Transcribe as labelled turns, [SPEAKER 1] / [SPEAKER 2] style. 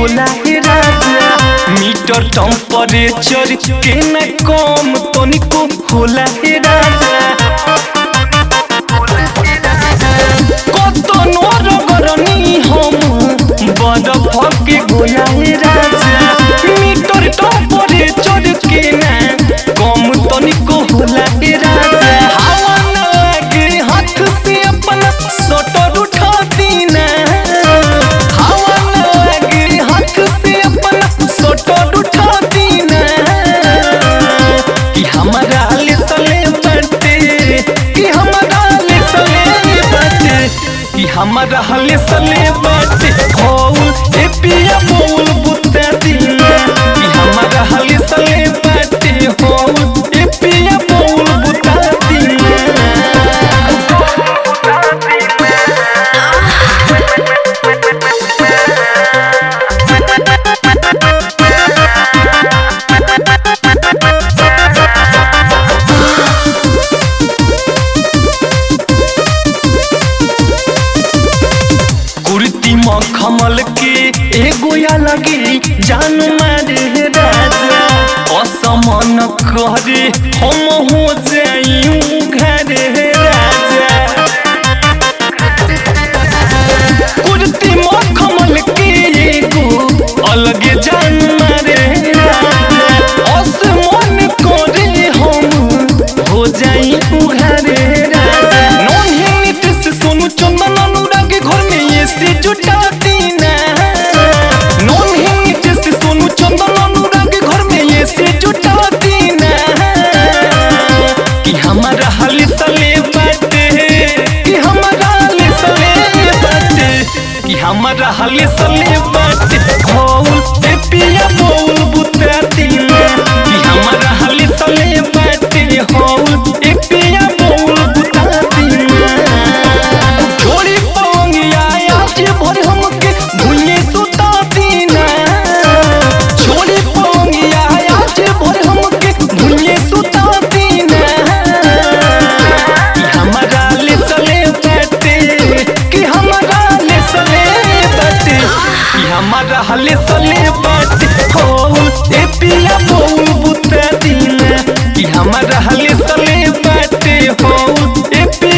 [SPEAKER 1] गोला हे राजा meter temperature के न कम तनिको होला हे राजा कत नर गरनी हम बरफ के गोला हे राजा मीटर टेम्परेचर के न कम तनिको होला हे राजा हवा न लगे हाथ से अपना स्वेटर उठा दीना हवा न लगे हाथ से अपना स्वेटर उठा दीना कि हमारा ले सले बाटे कि हमारा ले सले बाटे कि हमारा ले सले बाटे होल ए पिया बोल बुता दीना कि हमारा ले सले बाटे होल ए पिया बोल बुता दीना कुर्ती मखमल के एगो या लगे जान मारे राजा असमन करे हम हो जाई घरे राजा कुर्ती मखमल के एगो अलगे जान मारे राजा असमन करे हम हो जाई घरे राजा नन्हे नीतीश सोनू चंदन अनुराग घर में ये से जुटा दीना नन्हे नीतीश सोनू चंदन अनुराग घर में ये से जुटा दीना कि हमारा हाल सले बाटे कि हमारा हाल सले बाटे कि हमारा हाल सले बाटे होल ए पिया बोल बुता दीना कि हमारा हाल सले बाटे होल ए पिया बोल बुता दीना छोड़ी पवंगिया आज भर हमके भूले सुता दीना छोड़ी पवंगिया आज भर हमके भूले सुता दीना कि हमारा ले सले बाटे कि हमारा ले सले बाटे कि हमारा ले सले बाटे होल ए पिया बोल बुता दीना कि हमारा ले सले बाटे होल ए पिया